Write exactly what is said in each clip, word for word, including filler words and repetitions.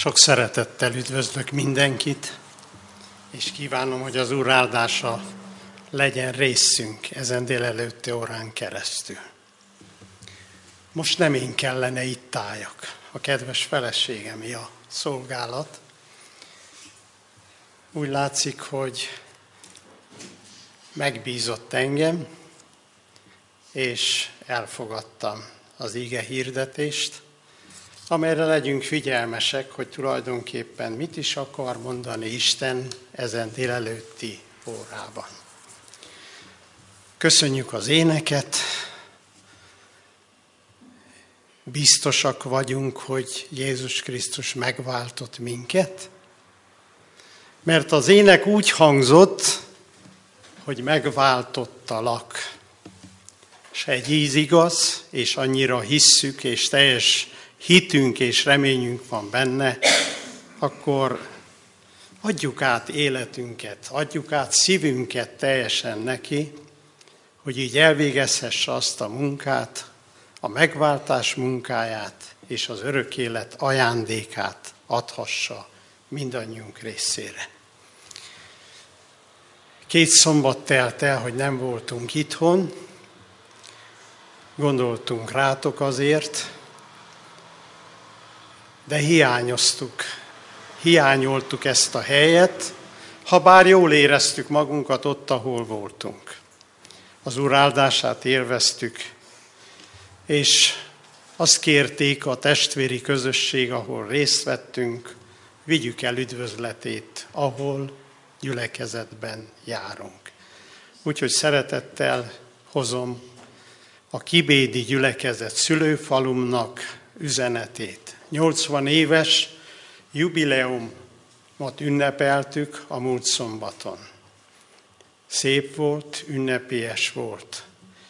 Sok szeretettel üdvözlök mindenkit, és kívánom, hogy az Úr áldása legyen részünk ezen délelőtti órán keresztül. Most nem én kellene itt álljak, a kedves feleségem a szolgálat. Úgy látszik, hogy megbízott engem, és elfogadtam az ige hirdetést, amelyre legyünk figyelmesek, hogy tulajdonképpen mit is akar mondani Isten ezen délelőtti órában. Köszönjük az éneket, biztosak vagyunk, hogy Jézus Krisztus megváltott minket, mert az ének úgy hangzott, hogy megváltottalak. És egy íz igaz, és annyira hisszük, és teljes hitünk és reményünk van benne, akkor adjuk át életünket, adjuk át szívünket teljesen neki, hogy így elvégezhesse azt a munkát, a megváltás munkáját és az örök élet ajándékát adhassa mindannyiunk részére. Két szombat telt el, hogy nem voltunk itthon, gondoltunk rátok azért, de hiányoztuk, hiányoltuk ezt a helyet, ha bár jól éreztük magunkat ott, ahol voltunk. Az Úr áldását élveztük, és azt kérték a testvéri közösség, ahol részt vettünk, vigyük el üdvözletét, ahol gyülekezetben járunk. Úgyhogy szeretettel hozom a kibédi gyülekezet szülőfalumnak üzenetét. nyolcvan éves jubileumot ünnepeltük a múlt szombaton. Szép volt, ünnepélyes volt.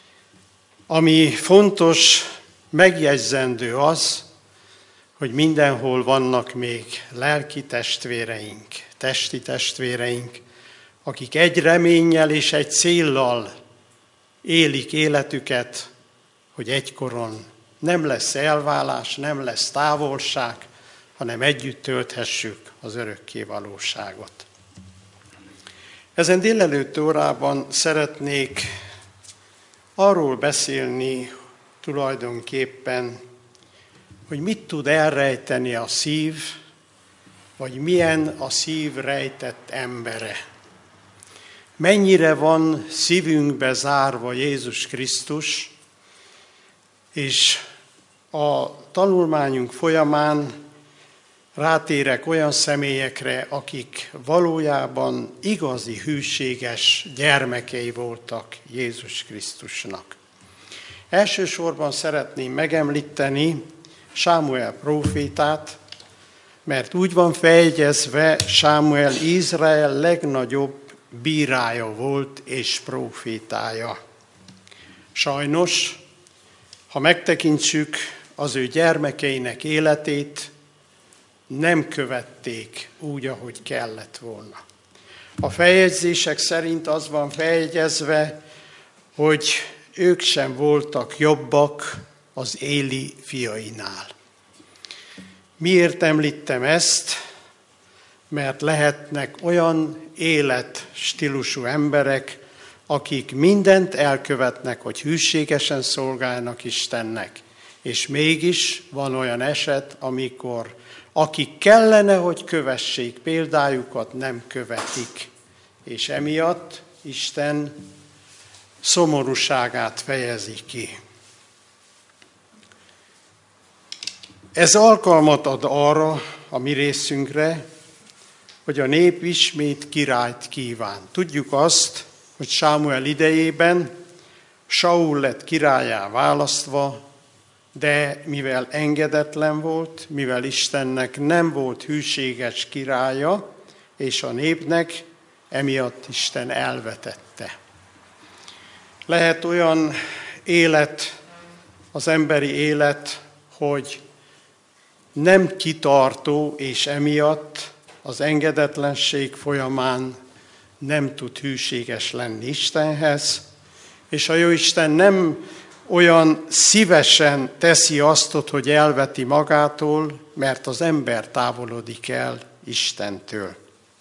Ami fontos, megjegyzendő az, hogy mindenhol vannak még lelki testvéreink, testi testvéreink, akik egy reménnyel és egy céllal élik életüket, hogy egykoron nem lesz elválás, nem lesz távolság, hanem együtt tölthessük az örökké valóságot. Ezen délelőtt órában szeretnék arról beszélni tulajdonképpen, hogy mit tud elrejteni a szív, vagy milyen a szív rejtett embere. Mennyire van szívünkbe zárva Jézus Krisztus, és a tanulmányunk folyamán rátérek olyan személyekre, akik valójában igazi, hűséges gyermekei voltak Jézus Krisztusnak. Elsősorban szeretném megemlíteni Sámuel prófétát, mert úgy van feljegyezve, Sámuel Izrael legnagyobb bírája volt és prófétája. Sajnos, ha megtekintsük az ő gyermekeinek életét, nem követték úgy, ahogy kellett volna. A feljegyzések szerint az van feljegyezve, hogy ők sem voltak jobbak az Éli fiainál. Miért említem ezt? Mert lehetnek olyan életstílusú emberek, akik mindent elkövetnek, hogy hűségesen szolgálnak Istennek. És mégis van olyan eset, amikor akik kellene, hogy kövessék példájukat, nem követik. És emiatt Isten szomorúságát fejezi ki. Ez alkalmat ad arra a mi részünkre, hogy a nép ismét királyt kíván. Tudjuk azt, hogy Sámuel idejében Saul lett királlyá választva, de mivel engedetlen volt, mivel Istennek nem volt hűséges királya, és a népnek, emiatt Isten elvetette. Lehet olyan élet, az emberi élet, hogy nem kitartó, és emiatt az engedetlenség folyamán nem tud hűséges lenni Istenhez, és a Jóisten nem olyan szívesen teszi azt, hogy elveti magától, mert az ember távolodik el Istentől.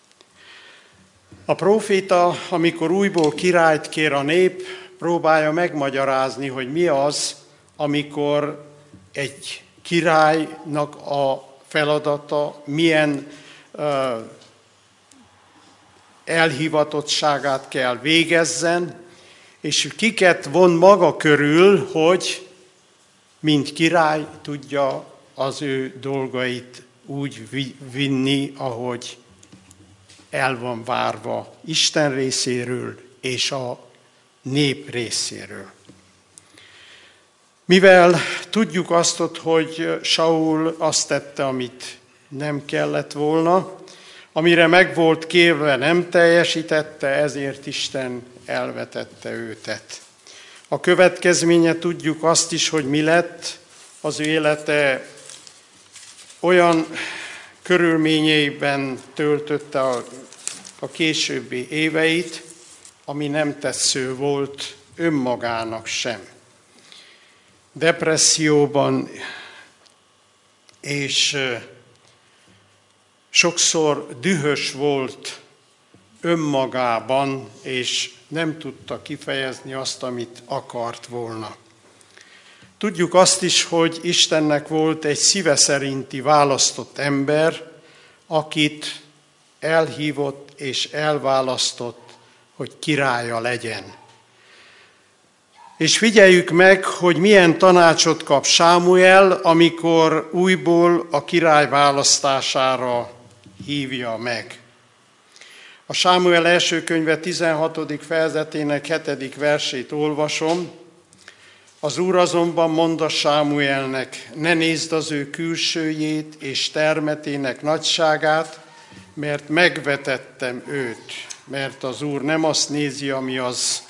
A próféta, amikor újból királyt kér a nép, próbálja megmagyarázni, hogy mi az, amikor egy királynak a feladata, milyen uh, elhivatottságát kell végezzen, és kiket von maga körül, hogy mint király tudja az ő dolgait úgy vinni, ahogy el van várva Isten részéről és a nép részéről. Mivel tudjuk azt, hogy Saul azt tette, amit nem kellett volna, amire meg volt kérve, nem teljesítette, ezért Isten elvetette őtet. A következménye tudjuk azt is, hogy mi lett, az ő élete olyan körülményeiben töltötte a, a későbbi éveit, ami nem tetsző volt önmagának sem. Depresszióban és sokszor dühös volt önmagában, és nem tudta kifejezni azt, amit akart volna. Tudjuk azt is, hogy Istennek volt egy szíve szerinti választott ember, akit elhívott és elválasztott, hogy királya legyen. És figyeljük meg, hogy milyen tanácsot kap Sámuel, amikor újból a király választására hívja meg. A Sámuel első könyve tizenhatodik fejezetének hetedik versét olvasom. Az Úr azonban mondta Sámuelnek, ne nézd az ő külsőjét és termetének nagyságát, mert megvetettem őt. Mert az Úr nem azt nézi, ami az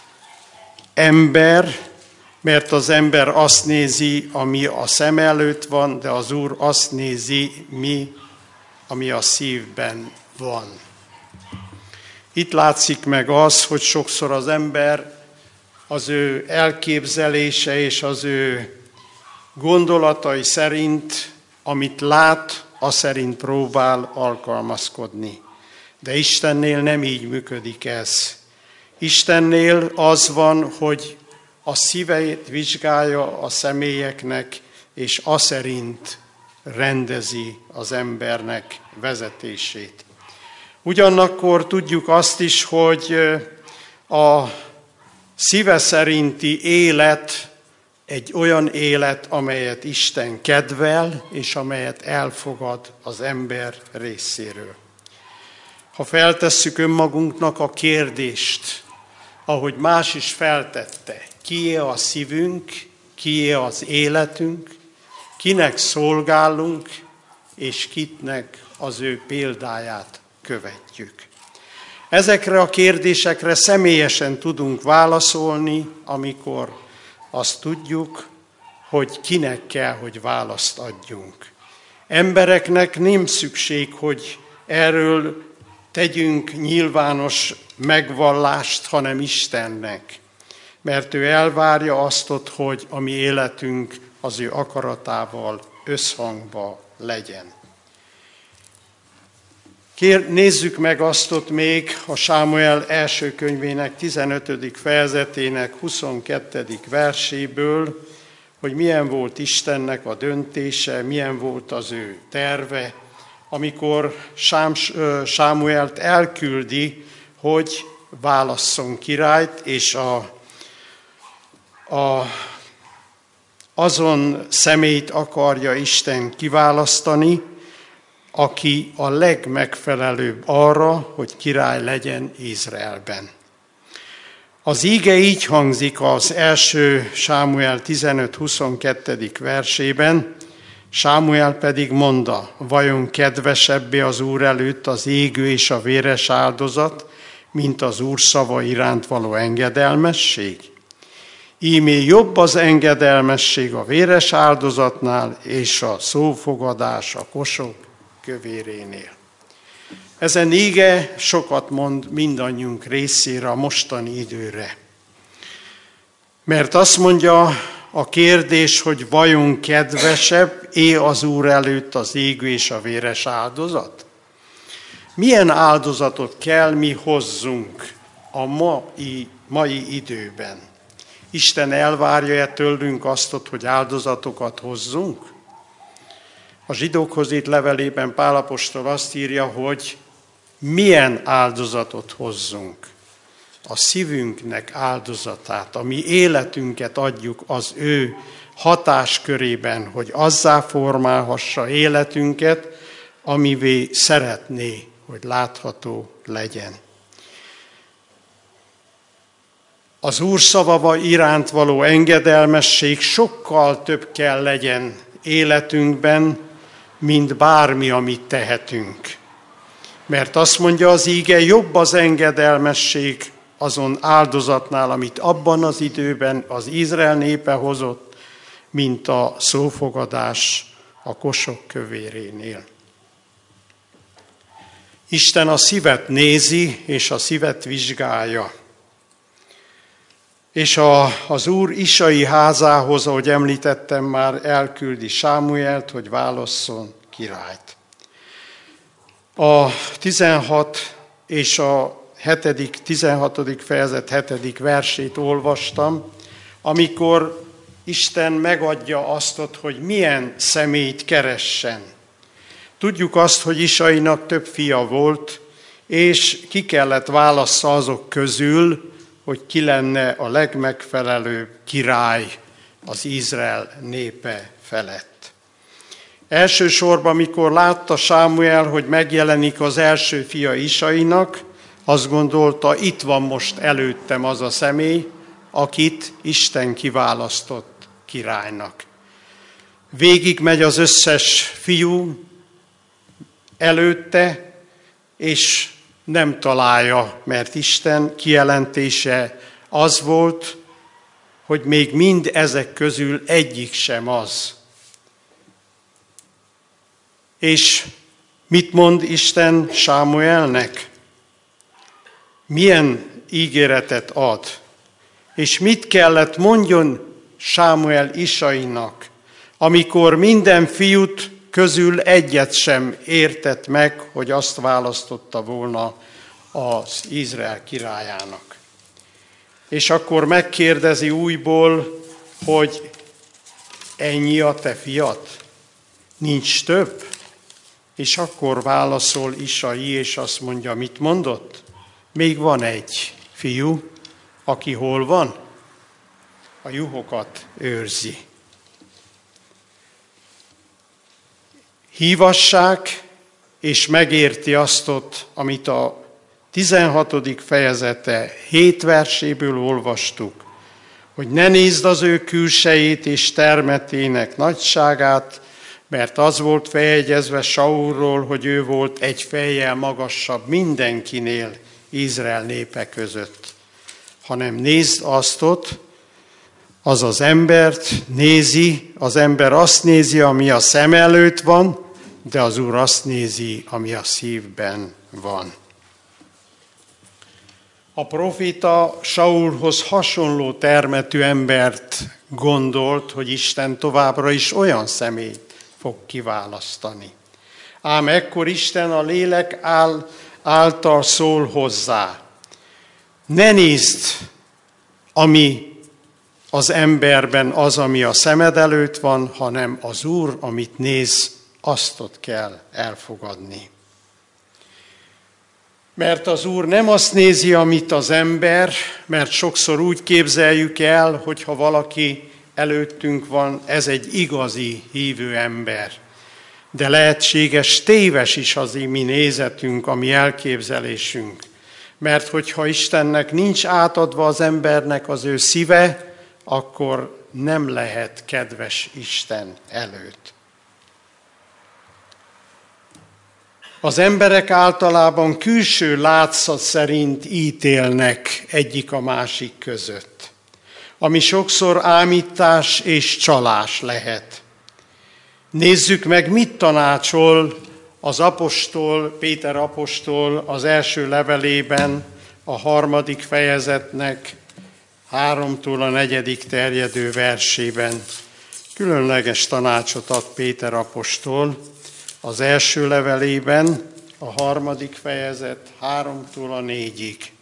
ember, mert az ember azt nézi, ami a szem előtt van, de az Úr azt nézi, mi, ami a szívben van. Itt látszik meg az, hogy sokszor az ember az ő elképzelése és az ő gondolatai szerint, amit lát, az szerint próbál alkalmazkodni. De Istennél nem így működik ez. Istennél az van, hogy a szíveit vizsgálja a személyeknek, és az szerint rendezi az embernek vezetését. Ugyanakkor tudjuk azt is, hogy a szíve szerinti élet egy olyan élet, amelyet Isten kedvel, és amelyet elfogad az ember részéről. Ha feltesszük önmagunknak a kérdést, ahogy más is feltette, kié a szívünk, kié az életünk, kinek szolgálunk, és kitnek az ő példáját követjük. Ezekre a kérdésekre személyesen tudunk válaszolni, amikor azt tudjuk, hogy kinek kell, hogy választ adjunk. Embereknek nem szükség, hogy erről tegyünk nyilvános megvallást, hanem Istennek. Mert ő elvárja azt, hogy a mi életünk az ő akaratával összhangba legyen. Kér, nézzük meg azt ott még a Sámuel első könyvének tizenötödik fejezetének huszonkettedik verséből, hogy milyen volt Istennek a döntése, milyen volt az ő terve, amikor Sám, Sámuelt elküldi, hogy válasszon királyt, és a, a, azon személyt akarja Isten kiválasztani, aki a legmegfelelőbb arra, hogy király legyen Izraelben. Az íge így hangzik az első Sámuel tizenöt huszonkettő versében, Sámuel pedig mondta, vajon kedvesebbé az Úr előtt az égő és a véres áldozat, mint az Úr szava iránt való engedelmesség? Ímé jobb az engedelmesség a véres áldozatnál, és a szófogadás a kosok kövérénél. Ezen íge sokat mond mindannyiunk részére a mostani időre. Mert azt mondja a kérdés, hogy vajon kedvesebb-é az Úr előtt az égő és a véres áldozat? Milyen áldozatot kell mi hozzunk a mai, mai időben? Isten elvárja-e tőlünk azt, hogy áldozatokat hozzunk? A zsidókhoz írt levelében Pál apostol azt írja, hogy milyen áldozatot hozzunk. A szívünknek áldozatát, a mi életünket adjuk az ő hatáskörében, hogy azzá formálhassa életünket, amivé szeretné, hogy látható legyen. Az Úr szava iránt való engedelmesség sokkal több kell legyen életünkben, mint bármi, amit tehetünk. Mert azt mondja az íge, jobb az engedelmesség azon áldozatnál, amit abban az időben az Izrael népe hozott, mint a szófogadás a kosok kövérénél. Isten a szívet nézi, és a szívet vizsgálja. És a, az Úr Isai házához, ahogy említettem már, elküldi Sámuelt, hogy válasszon királyt. A tizenhat és a hetedik, tizenhatodik fejezet hetedik versét olvastam, amikor Isten megadja azt, hogy milyen személyt keressen. Tudjuk azt, hogy Isainak több fia volt, és ki kellett válassza azok közül, hogy ki lenne a legmegfelelőbb király az Izrael népe felett. Elsősorban, mikor látta Sámuel, hogy megjelenik az első fia Isainak, azt gondolta, itt van most előttem az a személy, akit Isten kiválasztott királynak. Végig megy az összes fiú előtte, és nem találja, mert Isten kijelentése az volt, hogy még mind ezek közül egyik sem az. És mit mond Isten Sámuelnek? Milyen ígéretet ad? És mit kellett mondjon Sámuel Isainak, amikor minden fiút közül egyet sem értett meg, hogy azt választotta volna az Izrael királyának. És akkor megkérdezi újból, hogy ennyi a te fiad? Nincs több? És akkor válaszol Isai, és azt mondja, mit mondott? Még van egy fiú, aki hol van? A juhokat őrzi. Hívassák, és megérti azt, amit a tizenhatodik fejezete hét verséből olvastuk, hogy ne nézd az ő külsejét és termetének nagyságát, mert az volt feljegyezve Saulról, hogy ő volt egy fejjel magasabb mindenkinél Izrael népe között, hanem nézd azt ott, az az embert nézi, az ember azt nézi, ami a szem előtt van, de az Úr azt nézi, ami a szívben van. A proféta Saulhoz hasonló termetű embert gondolt, hogy Isten továbbra is olyan személyt fog kiválasztani. Ám ekkor Isten a lélek áll, által szól hozzá. Ne nézd, ami az emberben az, ami a szemed előtt van, hanem az Úr, amit néz, azt ott kell elfogadni. Mert az Úr nem azt nézi, amit az ember, mert sokszor úgy képzeljük el, hogy ha valaki előttünk van, ez egy igazi hívő ember. De lehetséges téves is az mi nézetünk, a mi elképzelésünk. Mert hogyha Istennek nincs átadva az embernek az ő szíve, akkor nem lehet kedves Isten előtt. Az emberek általában külső látszat szerint ítélnek egyik a másik között, ami sokszor ámítás és csalás lehet. Nézzük meg, mit tanácsol az apostol, Péter apostol az első levelében, a harmadik fejezetnek háromtól a negyedik terjedő versében különleges tanácsot ad Péter apostol az első levelében, a harmadik fejezet háromtól a négyig.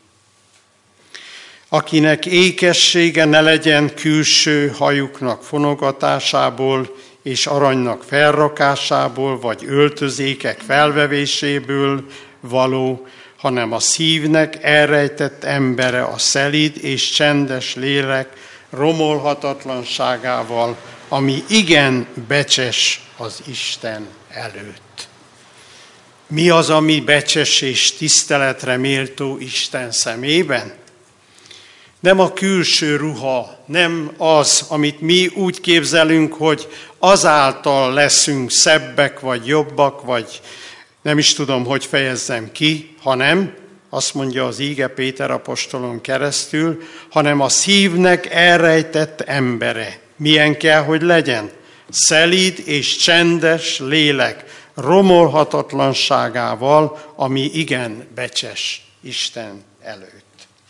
Akinek ékessége ne legyen külső hajuknak fonogatásából és aranynak felrakásából, vagy öltözékek felvevéséből való, hanem a szívnek elrejtett embere a szelíd és csendes lélek romolhatatlanságával, ami igen becses az Isten előtt. Mi az, ami becses és tiszteletre méltó Isten szemében? Nem a külső ruha, nem az, amit mi úgy képzelünk, hogy azáltal leszünk szebbek, vagy jobbak, vagy nem is tudom, hogy fejezzem ki, hanem, azt mondja az íge Péter apostolon keresztül, hanem a szívnek elrejtett embere. Milyen kell, hogy legyen? Szelíd és csendes lélek romolhatatlanságával, ami igen becses Isten előtt.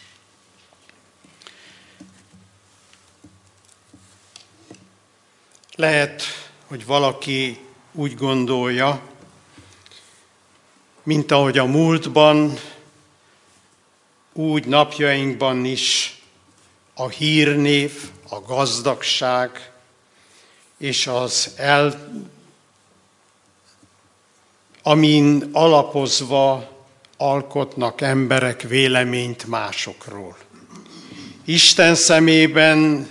Lehet, hogy valaki úgy gondolja, mint ahogy a múltban, úgy napjainkban is a hírnév, a gazdagság és az el, amin alapozva alkotnak emberek véleményt másokról. Isten szemében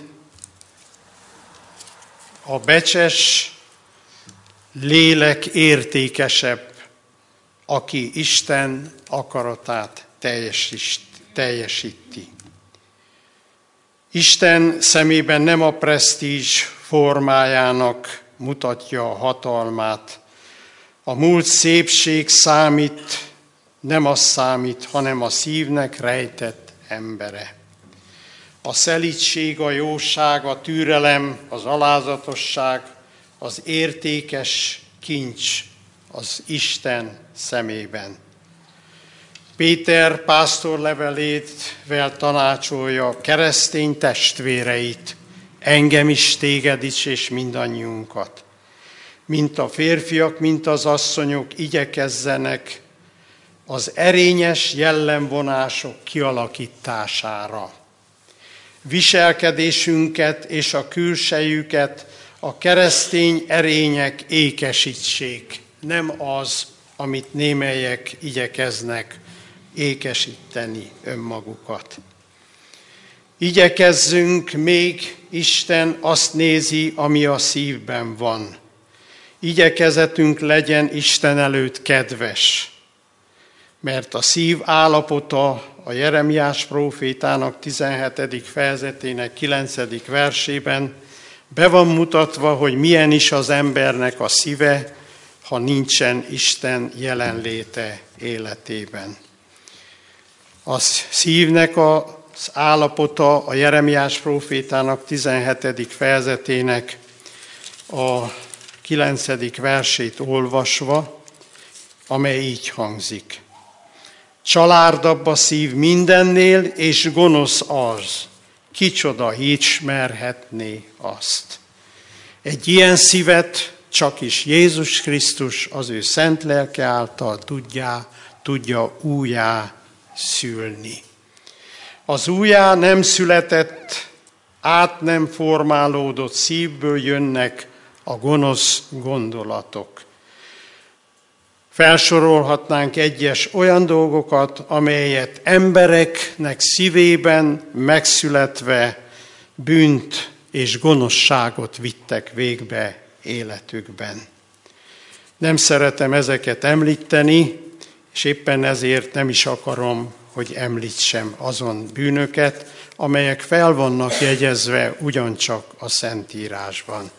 a becses lélek értékesebb, aki Isten akaratát teljesíti. Isten szemében nem a presztízs formájának mutatja a hatalmát. A múlt szépség számít, nem az számít, hanem a szívnek rejtett embere. A szelídség, a jóság, a türelem, az alázatosság, az értékes kincs az Isten szemében. Péter pásztorlevelével tanácsolja a keresztény testvéreit, engem is, téged is, és mindannyiunkat. Mint a férfiak, mint az asszonyok igyekezzenek az erényes jellemvonások kialakítására. Viselkedésünket és a külsejüket a keresztény erények ékesítsék, nem az, amit némelyek igyekeznek ékesíteni önmagukat. Igyekezzünk, még Isten azt nézi, ami a szívben van. Igyekezetünk legyen Isten előtt kedves, mert a szív állapota a Jeremiás prófétának tizenhetedik fejezetének kilencedik versében be van mutatva, hogy milyen is az embernek a szíve, ha nincsen Isten jelenléte életében. A szívnek az állapota a Jeremiás prófétának tizenhetedik fejezetének a kilencedik versét olvasva, amely így hangzik. Csalárdabb a szív mindennél, és gonosz az, kicsoda ismerhetné azt. Egy ilyen szívet csak is Jézus Krisztus az ő szent lelke által tudja, tudja újjá szülni. Az újjá nem született, át nem formálódott szívből jönnek a gonosz gondolatok. Felsorolhatnánk egyes olyan dolgokat, amelyet embereknek szívében megszületve bűnt és gonoszságot vittek végbe életükben. Nem szeretem ezeket említeni, és éppen ezért nem is akarom, hogy említsem azon bűnöket, amelyek fel vannak jegyezve ugyancsak a Szentírásban.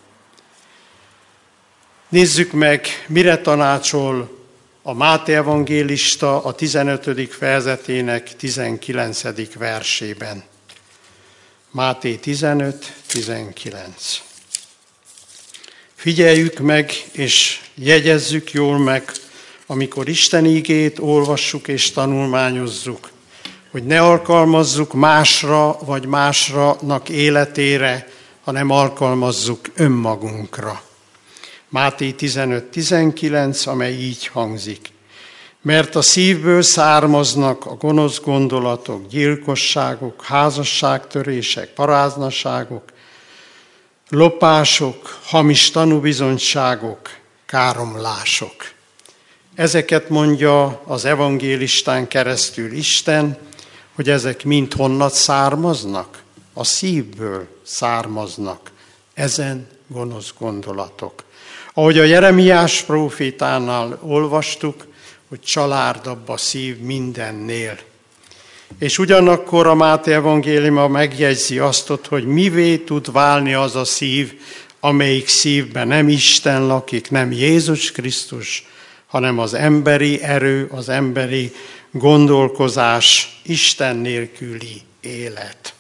Nézzük meg, mire tanácsol a Máté evangélista a tizenötödik fejezetének tizenkilencedik versében. Máté tizenöt tizenkilenc. Figyeljük meg, és jegyezzük jól meg, amikor Isten ígét olvassuk és tanulmányozzuk, hogy ne alkalmazzuk másra vagy másranak életére, hanem alkalmazzuk önmagunkra. Máté tizenöt tizenkilenc, amely így hangzik. Mert a szívből származnak a gonosz gondolatok, gyilkosságok, házasságtörések, paráznaságok, lopások, hamis tanúbizonyságok, káromlások. Ezeket mondja az evangélistán keresztül Isten, hogy ezek mind honnan származnak? A szívből származnak ezen gonosz gondolatok. Ahogy a Jeremiás prófétánál olvastuk, hogy csalárdabb a szív mindennél. És ugyanakkor a Máté evangéliuma megjegyzi azt, hogy mivé tud válni az a szív, amelyik szívben nem Isten lakik, nem Jézus Krisztus, hanem az emberi erő, az emberi gondolkozás, Isten nélküli élet.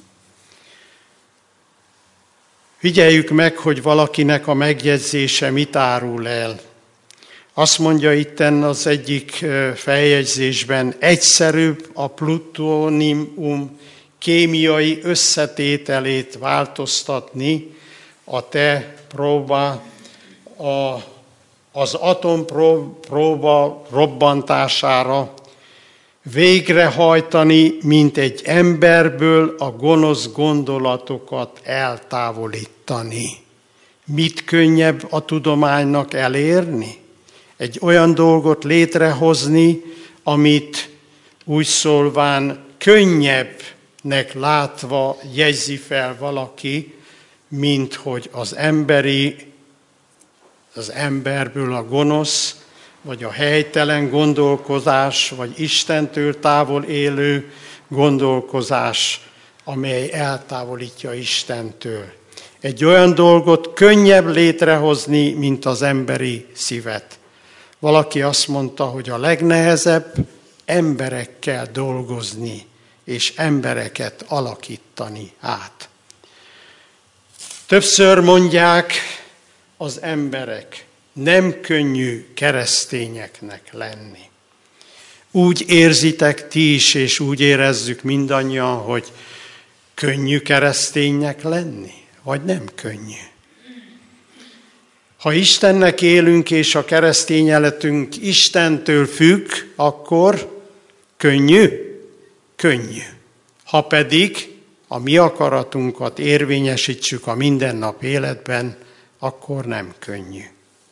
Figyeljük meg, hogy valakinek a megjegyzése mit árul el. Azt mondja itten az egyik feljegyzésben, egyszerűbb a plutónium kémiai összetételét változtatni a te próba, a, az atompróba robbantására, végrehajtani, mint egy emberből a gonosz gondolatokat eltávolítani. Mit könnyebb a tudománynak elérni? Egy olyan dolgot létrehozni, amit úgy szólván könnyebbnek látva jegyzi fel valaki, mint hogy az emberi, az emberből a gonosz, vagy a helytelen gondolkozás, vagy Istentől távol élő gondolkozás, amely eltávolítja Istentől. Egy olyan dolgot könnyebb létrehozni, mint az emberi szívet. Valaki azt mondta, hogy a legnehezebb emberekkel dolgozni, és embereket alakítani át. Többször mondják az emberek, nem könnyű keresztényeknek lenni. Úgy érzitek ti is, és úgy érezzük mindannyian, hogy könnyű kereszténynek lenni, vagy nem könnyű. Ha Istennek élünk, és a keresztény életünk Istentől függ, akkor könnyű? Könnyű. Ha pedig a mi akaratunkat érvényesítsük a mindennap életben, akkor nem könnyű.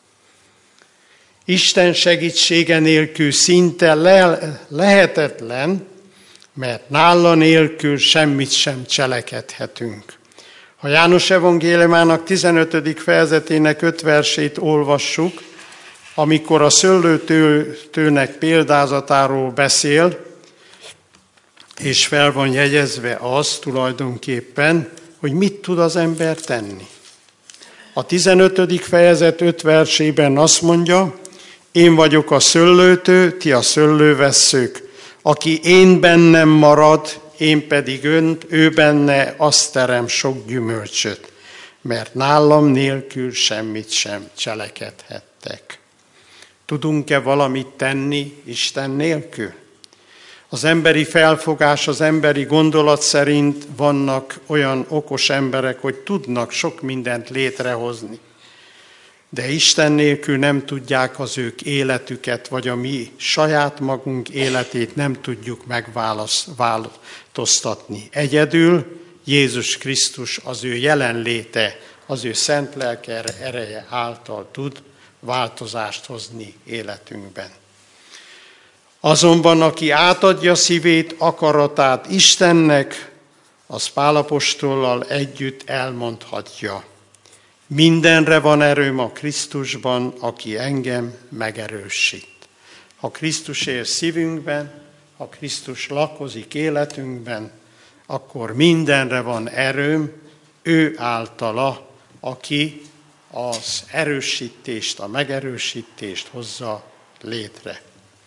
Isten segítsége nélkül szinte le- lehetetlen, mert nála nélkül semmit sem cselekedhetünk. Ha János evangéliumának tizenötödik fejezetének öt versét olvassuk, amikor a szőlőtőnek példázatáról beszél, és fel van jegyezve az tulajdonképpen, hogy mit tud az ember tenni. A tizenötödik fejezet öt versében azt mondja, én vagyok a szőlőtő, ti a szőlővesszők, aki én bennem marad, én pedig önt, ő benne azt terem sok gyümölcsöt, mert nálam nélkül semmit sem cselekedhettek. Tudunk-e valamit tenni Isten nélkül? Az emberi felfogás, az emberi gondolat szerint vannak olyan okos emberek, hogy tudnak sok mindent létrehozni. De Isten nélkül nem tudják az ők életüket, vagy a mi saját magunk életét nem tudjuk megváltoztatni. Egyedül Jézus Krisztus, az ő jelenléte, az ő szent lelke ereje által tud változást hozni életünkben. Azonban, aki átadja szívét, akaratát Istennek, az Pál apostollal együtt elmondhatja. Mindenre van erőm a Krisztusban, aki engem megerősít. Ha Krisztus él szívünkben, ha Krisztus lakozik életünkben, akkor mindenre van erőm, ő általa, aki az erősítést, a megerősítést hozza létre.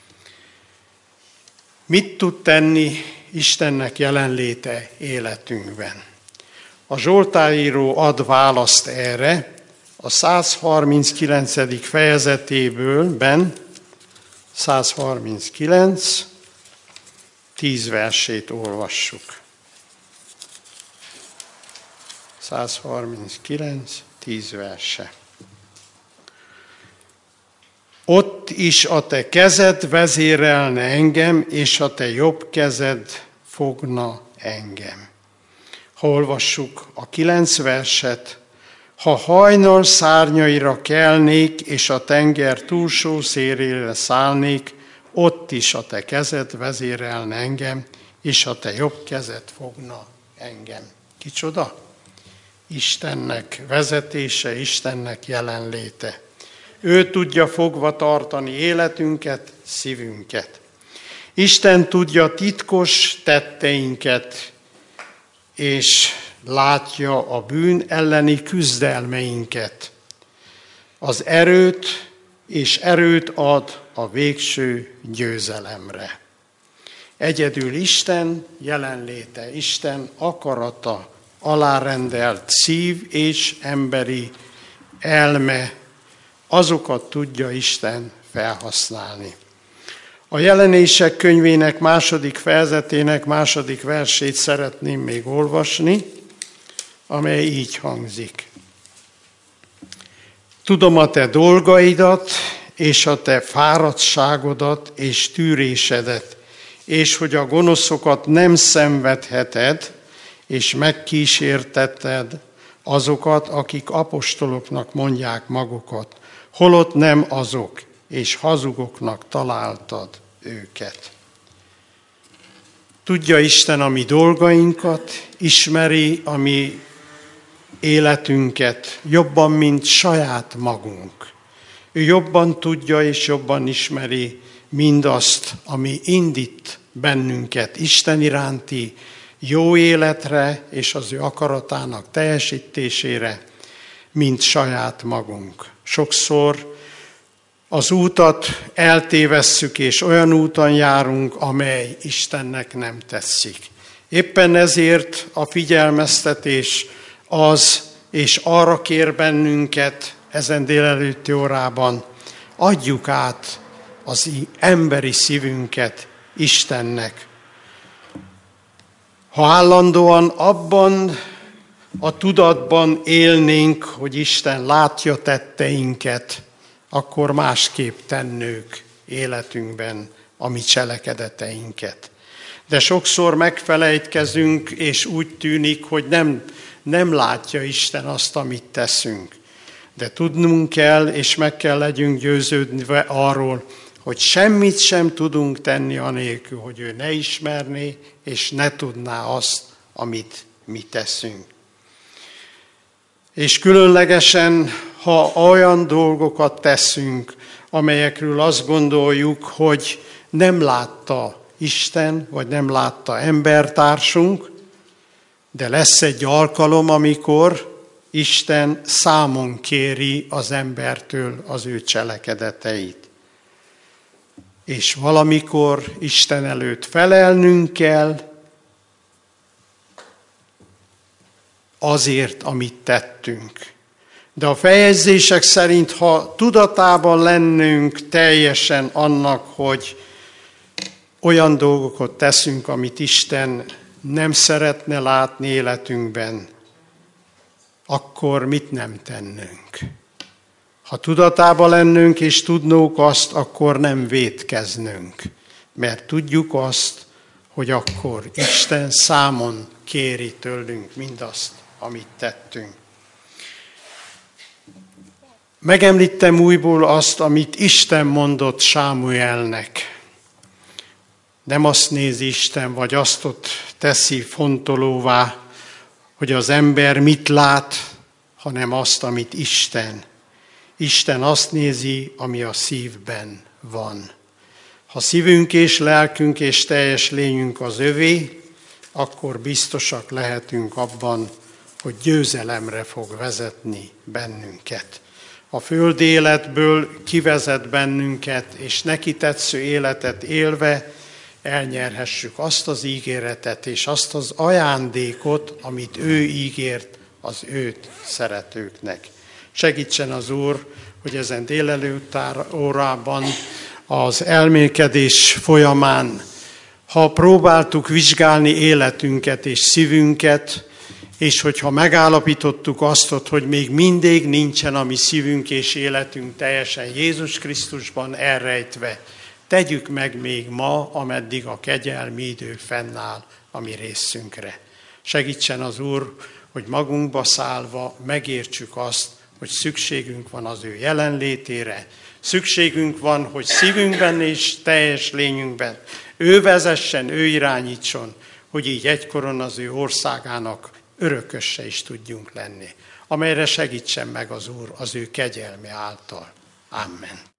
Mit tud tenni Istennek jelenléte életünkben? A Zsoltáríró ad választ erre, a száz harminckilencedik fejezetéből, ben, száz harminckilenc, tíz versét olvassuk. száz harminckilenc, tíz verse. Ott is a te kezed vezérelne engem, és a te jobb kezed fogna engem. Ha olvassuk a kilenc verset, ha hajnal szárnyaira kelnék, és a tenger túlsó szélére szállnék, ott is a te kezed vezérelne engem, és a te jobb kezed fogna engem. Kicsoda? Istennek vezetése, Istennek jelenléte. Ő tudja fogva tartani életünket, szívünket. Isten tudja titkos tetteinket, és látja a bűn elleni küzdelmeinket. Az erőt és erőt ad a végső győzelemre. Egyedül Isten jelenléte, Isten akarata, alárendelt szív és emberi elme, azokat tudja Isten felhasználni. A Jelenések könyvének második fejezetének második versét szeretném még olvasni, amely így hangzik. Tudom a te dolgaidat, és a te fáradtságodat, és tűrésedet, és hogy a gonoszokat nem szenvedheted, és megkísérteted azokat, akik apostoloknak mondják magukat, holott nem azok, és hazugoknak találtad őket. Tudja Isten a mi dolgainkat, ismeri a mi életünket jobban, mint saját magunk. Ő jobban tudja és jobban ismeri mindazt, ami indít bennünket Isten iránti jó életre és az ő akaratának teljesítésére, mint saját magunk. Sokszor az útat eltévesszük, és olyan úton járunk, amely Istennek nem tetszik. Éppen ezért a figyelmeztetés az, és arra kér bennünket ezen délelőtti órában, adjuk át az emberi szívünket Istennek. Ha állandóan abban a tudatban élnénk, hogy Isten látja tetteinket, akkor másképp tennők életünkben a mi cselekedeteinket. De sokszor megfelejtkezünk, és úgy tűnik, hogy nem, nem látja Isten azt, amit teszünk. De tudnunk kell, és meg kell legyünk győződve arról, hogy semmit sem tudunk tenni anélkül, hogy ő ne ismerné, és ne tudná azt, amit mi teszünk. És különlegesen, ha olyan dolgokat teszünk, amelyekről azt gondoljuk, hogy nem látta Isten, vagy nem látta embertársunk, de lesz egy alkalom, amikor Isten számon kéri az embertől az ő cselekedeteit. És valamikor Isten előtt felelnünk kell azért, amit tettünk. De a feljegyzések szerint, ha tudatában lennünk teljesen annak, hogy olyan dolgokat teszünk, amit Isten nem szeretne látni életünkben, akkor mit nem tennünk? Ha tudatában lennünk és tudnunk azt, akkor nem vétkeznünk, mert tudjuk azt, hogy akkor Isten számon kéri tőlünk mindazt, amit tettünk. Megemlítem újból azt, amit Isten mondott Sámuelnek. Nem azt nézi Isten, vagy azt ott teszi fontolóvá, hogy az ember mit lát, hanem azt, amit Isten. Isten azt nézi, ami a szívben van. Ha szívünk és lelkünk és teljes lényünk az övé, akkor biztosak lehetünk abban, hogy győzelemre fog vezetni bennünket. A földi életből kivezet bennünket, és neki tetsző életet élve elnyerhessük azt az ígéretet és azt az ajándékot, amit ő ígért az őt szeretőknek. Segítsen az Úr, hogy ezen délelőtt órában az elmélkedés folyamán Ha próbáltuk vizsgálni életünket és szívünket, és hogyha megállapítottuk azt, hogy még mindig nincsen a mi szívünk és életünk teljesen Jézus Krisztusban elrejtve, tegyük meg még ma, ameddig a kegyelmi idő fennáll a mi részünkre. Segítsen az Úr, hogy magunkba szállva megértsük azt, hogy szükségünk van az ő jelenlétére, szükségünk van, hogy szívünkben és teljes lényünkben ő vezessen, ő irányítson, hogy így egykoron az ő országának örököse is tudjunk lenni, amelyre segítsen meg az Úr az ő kegyelme által. Amen.